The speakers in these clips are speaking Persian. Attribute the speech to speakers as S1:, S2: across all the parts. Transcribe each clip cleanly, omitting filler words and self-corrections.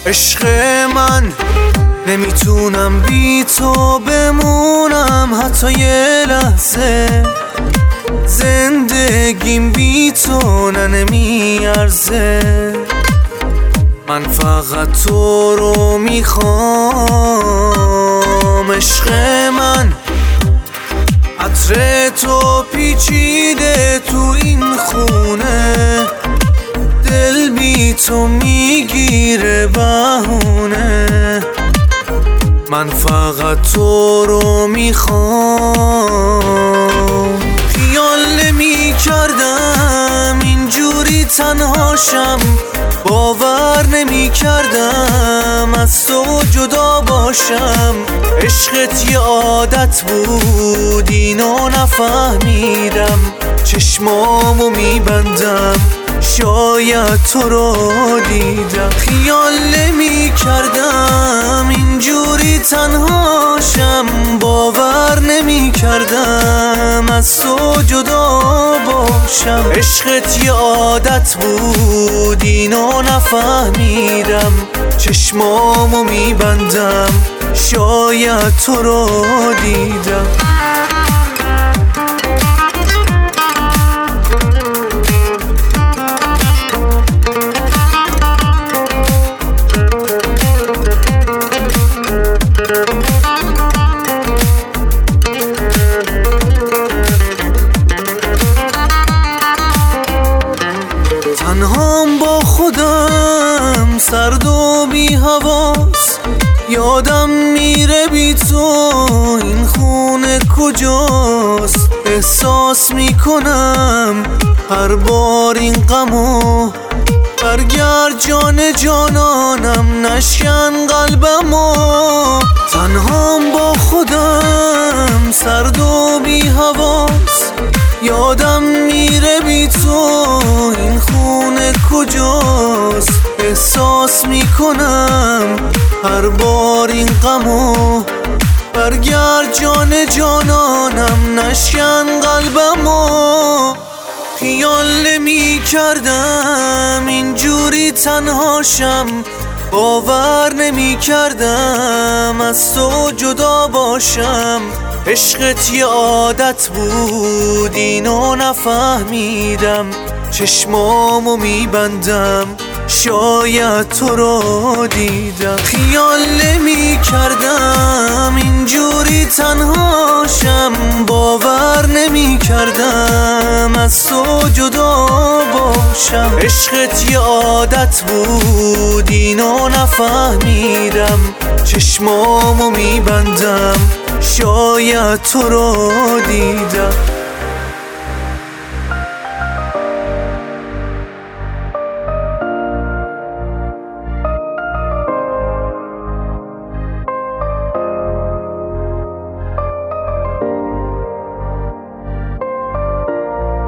S1: عشق من نمیتونم بی تو بمونم حتی یه لحظه، زندگیم بی تو نمیارزه. من فقط تو رو میخوام. عشق من عطر تو پیچیده تو این خونه، دل بی تو میگیره بهونه. من فقط تو رو میخوام. خیال نمی کردم اینجوری تنهاشم، باور نمی کردم از تو جدا باشم. عشقت یه عادت بود اینو نفهمیدم، چشمامو میبندم شاید تو رو دیدم. خیال نمی کردم اینجوری تنهاشم، باور نمی کردم از تو جدا باشم. عشقت یه عادت بود اینو نفهمیدم، چشمامو میبندم شاید تو رو دیدم. تنهام با خودم سرد و بی حواس، یادم میره بی تو این خونه کجاست. احساس میکنم هر بار این غمو، برگرد جان جانانم نشکن قلبمو. تنهام با خودم سرد و بی حواس، یادم میره بی تو این خونه کجاست. احساس میکنم هر بار این غمو، برگرد جان جانانم نشکن قلبمو. خیال نمی کردم اینجوری تنهاشم، باور نمی کردم از تو جدا باشم. عشقت یه عادت بود اینو نفهمیدم، چشمامو میبندم شاید تو رو دیدم. خیال نمی کردم اینجوری تنهاشم، باور نمی کردم از تو جدا باشم. عشقت یه عادت بود اینو نفهمیدم، چشمامو میبندم شاید تو رو دیدم.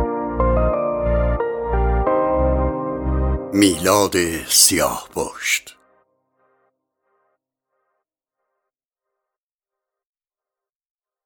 S2: میلاد سیاهپشت.